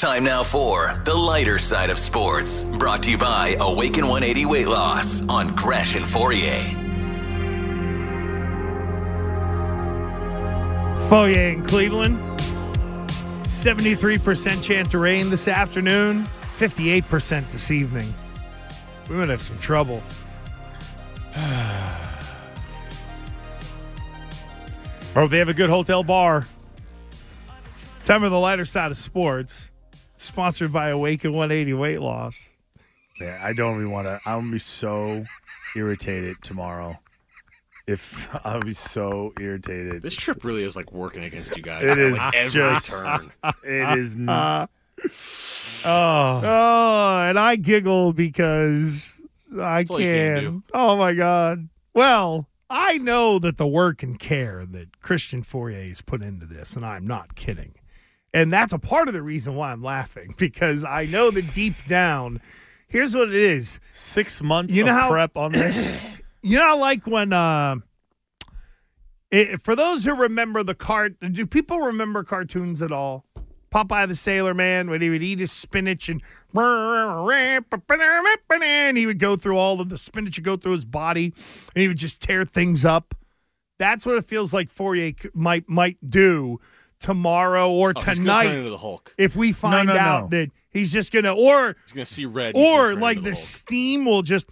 Time now for the lighter side of sports. Brought to you by Awaken 180 Weight Loss on Gresh and Fourier. Fourier in Cleveland. 73% chance of rain this afternoon. 58% this evening. We might have some trouble. Hope they have a good hotel bar. Time for the lighter side of sports. Sponsored by Awaken 180 Weight Loss. Yeah, I don't even want to. I'm going to be so irritated tomorrow. I'll be so irritated. This trip really is like working against you guys. It is like every just. turn. It is. And I giggle because I can't. Oh, my God. Well, I know that the work and care that Christian Fourier has put into this, and I'm not kidding. And that's a part of the reason why I'm laughing, because I know that deep down, here's what it is. 6 months of prep on this. You know, like when, for those who remember do people remember cartoons at all? Popeye the Sailor Man, when he would eat his spinach and he would go through all of the spinach would go through his body and he would just tear things up. That's what it feels like Fourier might do tomorrow or tonight. He's gonna turn into the Hulk. If we find out that he's just going to, he's going to see red. Or like the steam will just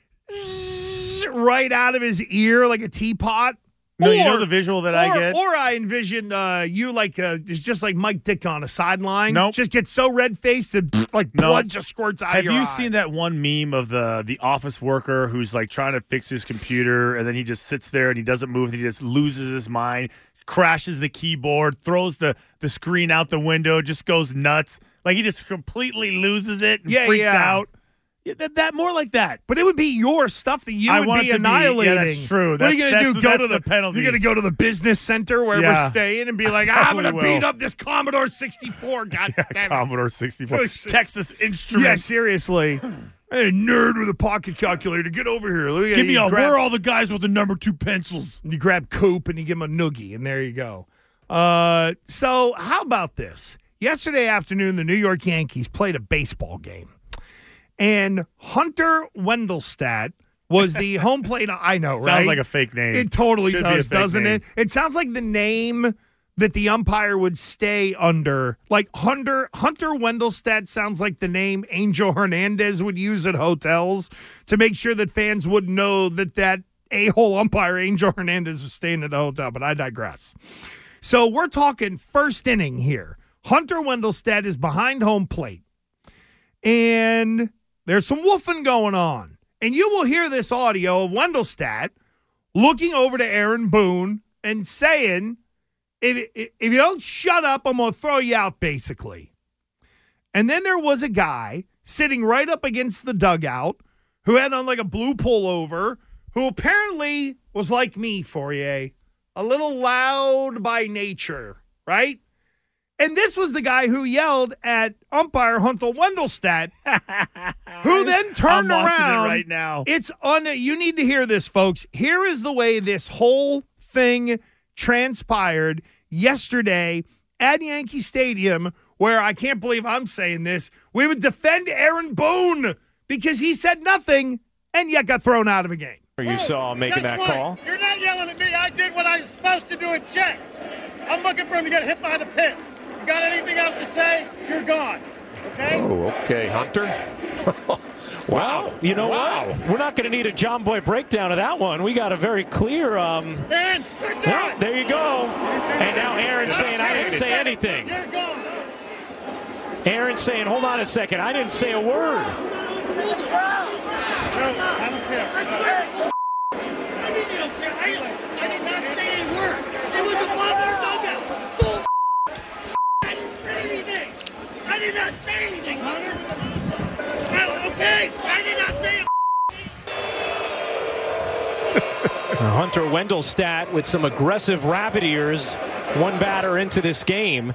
right out of his ear like a teapot. No, you know the visual that I get? Or I envision you like, it's just like Mike Dick on a sideline. Nope. Just get so red-faced that like blood just squirts out of your eye. Have you seen that one meme of the office worker who's like trying to fix his computer and then he just sits there and he doesn't move and he just loses his mind, crashes the keyboard, throws the screen out the window, just goes nuts. Like he just completely loses it and freaks out. Yeah, that more like that. But it would be your stuff that you would be annihilating. Yeah, that's true. What are you going to do? Go to the penalty. You're going to go to the business center where we're staying and be like, I'm going to beat up this Commodore 64. God damn it. Commodore 64. Texas Instruments. Yeah, seriously. Hey, nerd with a pocket calculator, get over here. Give me where are all the guys with the number 2 pencils? You grab Coop and you give him a noogie, and there you go. So how about this? Yesterday afternoon, the New York Yankees played a baseball game. And Hunter Wendelstedt was the home plate. I know, right? Sounds like a fake name. It totally does, doesn't it? It sounds like the name that the umpire would stay under. Like Hunter Wendelstedt sounds like the name Angel Hernandez would use at hotels to make sure that fans would know that a-hole umpire Angel Hernandez was staying at the hotel. But I digress. So we're talking first inning here. Hunter Wendelstedt is behind home plate. And there's some woofing going on. And you will hear this audio of Wendelstedt looking over to Aaron Boone and saying, if you don't shut up, I'm going to throw you out, basically. And then there was a guy sitting right up against the dugout who had on like a blue pullover, who apparently was like me, Fourier, a little loud by nature, right? And this was the guy who yelled at umpire Hunter Wendelstedt, who then turned around. It right now. You need to hear this, folks. Here is the way this whole thing transpired yesterday at Yankee Stadium, where I can't believe I'm saying this. We would defend Aaron Boone because he said nothing and yet got thrown out of a game. You saw him making that call. You're not yelling at me. I did what I was supposed to do in check. I'm looking for him to get hit by the pitch. Got anything else to say? You're gone. Okay? Oh, okay, Hunter. Wow. You know what? We're not going to need a John Boy breakdown of that one. We got a very clear. Aaron, you're done. Yeah, there you go. And now Aaron's saying I didn't say anything. You're gone. Aaron's saying, hold on a second, I didn't say a word. No, I don't care. I mean you don't care. I did not say a word. It was a mother dugout. I did not say anything, Hunter. Okay, I did not say Hunter Wendelstedt with some aggressive rabbit ears, one batter into this game.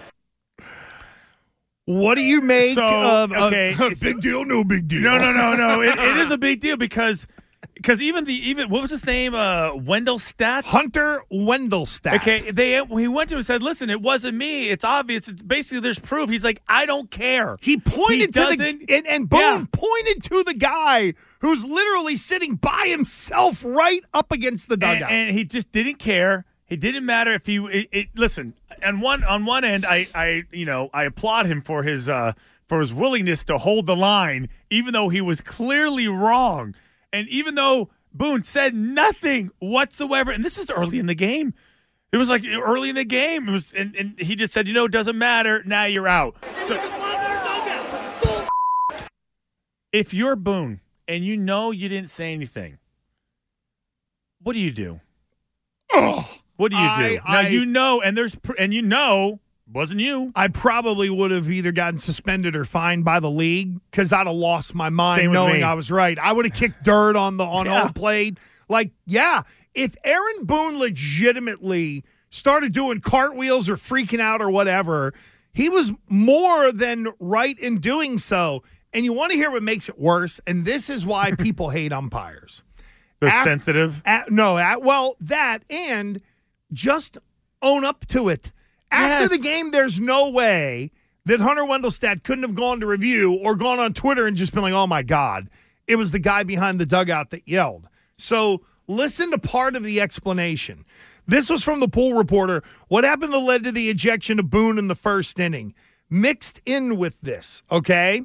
What do you make of okay, big deal, no big deal? No. It is a big deal because because even what was his name? Wendelstedt? Hunter Wendelstedt. Okay, he went to him and said, "Listen, it wasn't me. It's obvious. It's basically there's proof." He's like, "I don't care." He pointed and Boone pointed to the guy who's literally sitting by himself right up against the dugout, and he just didn't care. It didn't matter if he listen. On one end, I applaud him for his willingness to hold the line, even though he was clearly wrong. And even though Boone said nothing whatsoever, and this is early in the game. It was like early in the game. It was, and he just said, it doesn't matter. Now you're out. So, if you're Boone and you didn't say anything, what do you do? Oh, what do you do? Wasn't you. I probably would have either gotten suspended or fined by the league because I'd have lost my mind knowing I was right. I would have kicked dirt on home plate. If Aaron Boone legitimately started doing cartwheels or freaking out or whatever, he was more than right in doing so. And you want to hear what makes it worse, and this is why people hate umpires. They're sensitive? That and just own up to it. After the game, there's no way that Hunter Wendelstedt couldn't have gone to review or gone on Twitter and just been like, oh, my God, it was the guy behind the dugout that yelled. So listen to part of the explanation. This was from the Pool Reporter. What happened that led to the ejection of Boone in the first inning? Mixed in with this, okay?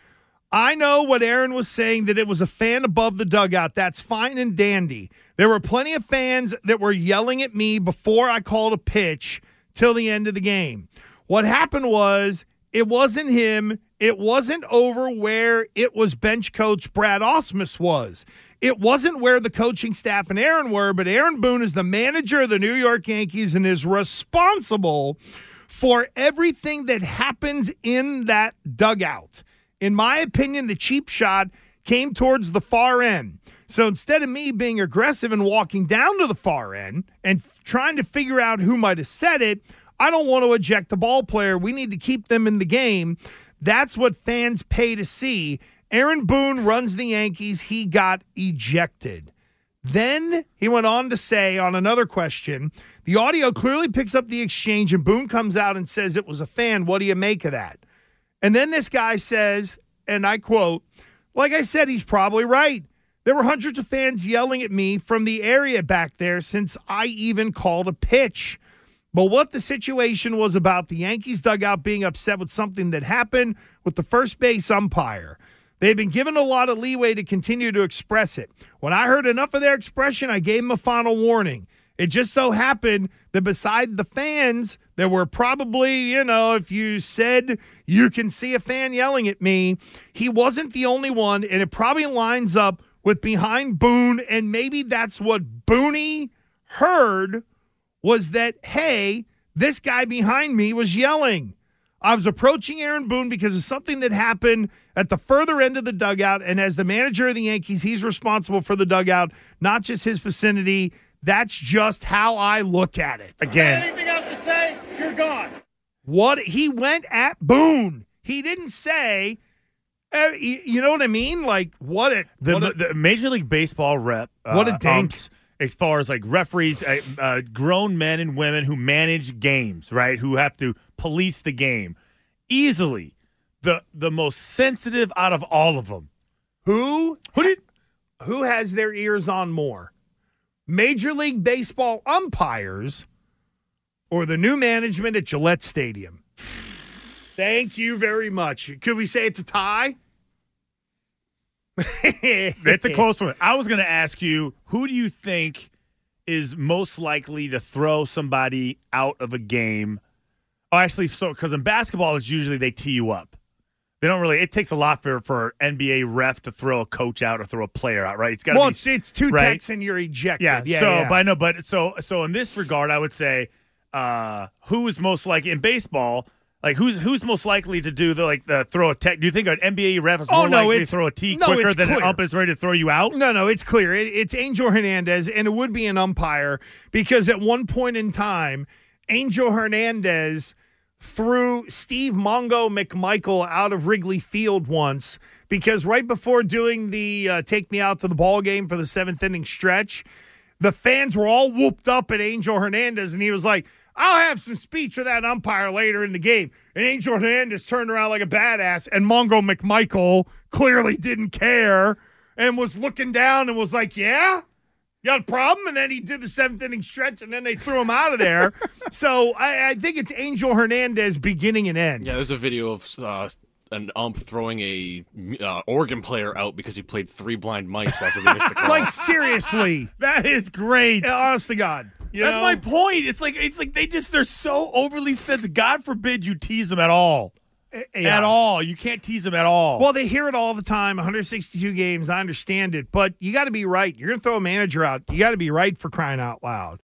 I know what Aaron was saying, that it was a fan above the dugout. That's fine and dandy. There were plenty of fans that were yelling at me before I called a pitch till the end of the game. What happened was it wasn't him. It wasn't over where it was bench coach Brad Ausmus was. It wasn't where the coaching staff and Aaron were, but Aaron Boone is the manager of the New York Yankees and is responsible for everything that happens in that dugout. In my opinion, the cheap shot came towards the far end. So instead of me being aggressive and walking down to the far end and trying to figure out who might have said it, I don't want to eject the ball player. We need to keep them in the game. That's what fans pay to see. Aaron Boone runs the Yankees. He got ejected. Then he went on to say on another question, the audio clearly picks up the exchange, and Boone comes out and says it was a fan. What do you make of that? And then this guy says, and I quote, like I said, he's probably right. There were hundreds of fans yelling at me from the area back there since I even called a pitch. But what the situation was about the Yankees dugout being upset with something that happened with the first base umpire. They've been given a lot of leeway to continue to express it. When I heard enough of their expression, I gave them a final warning. It just so happened that beside the fans, there were probably, if you said you can see a fan yelling at me, he wasn't the only one, and it probably lines up with behind Boone, and maybe that's what Booney heard was that, hey, this guy behind me was yelling. I was approaching Aaron Boone because of something that happened at the further end of the dugout, and as the manager of the Yankees, he's responsible for the dugout, not just his vicinity. That's just how I look at it. Again. Anything else to say? You're gone. What he went at Boone. He didn't say, you know what I mean? Like, the Major League Baseball rep. What a dink. As far as like referees, grown men and women who manage games, right? Who have to police the game. Easily the most sensitive out of all of them. Who has their ears on more? Major League Baseball umpires or the new management at Gillette Stadium? Thank you very much. Could we say it's a tie? That's a close one. I was going to ask you, who do you think is most likely to throw somebody out of a game? Oh, actually, because in basketball, it's usually they tee you up. They don't really. It takes a lot for NBA ref to throw a coach out or throw a player out, right? It's got. Well, it's two techs and you're ejected. Yeah. But I know. But so in this regard, I would say, who is most likely in baseball? Like who's most likely to do the throw a tech? Do you think an NBA ref is more likely to throw a tee quicker than an umpire is ready to throw you out? No, it's clear. It's Angel Hernandez, and it would be an umpire because at one point in time, Angel Hernandez threw Steve Mongo McMichael out of Wrigley Field once because right before doing the take me out to the ball game for the 7th inning stretch, the fans were all whooped up at Angel Hernandez, and he was like, I'll have some speech with that umpire later in the game. And Angel Hernandez turned around like a badass, and Mongo McMichael clearly didn't care and was looking down and was like, yeah? You got a problem? And then he did the 7th inning stretch, and then they threw him out of there. So I think it's Angel Hernandez beginning and end. Yeah, there's a video of an ump throwing a organ player out because he played 3 blind mice after they missed the call. Like, seriously. That is great. Honest to God. That's my point. It's like they're so overly sensitive. God forbid you tease them at all. Yeah. At all. You can't tease them at all. Well, they hear it all the time, 162 games. I understand it. But you got to be right. You're going to throw a manager out. You got to be right for crying out loud.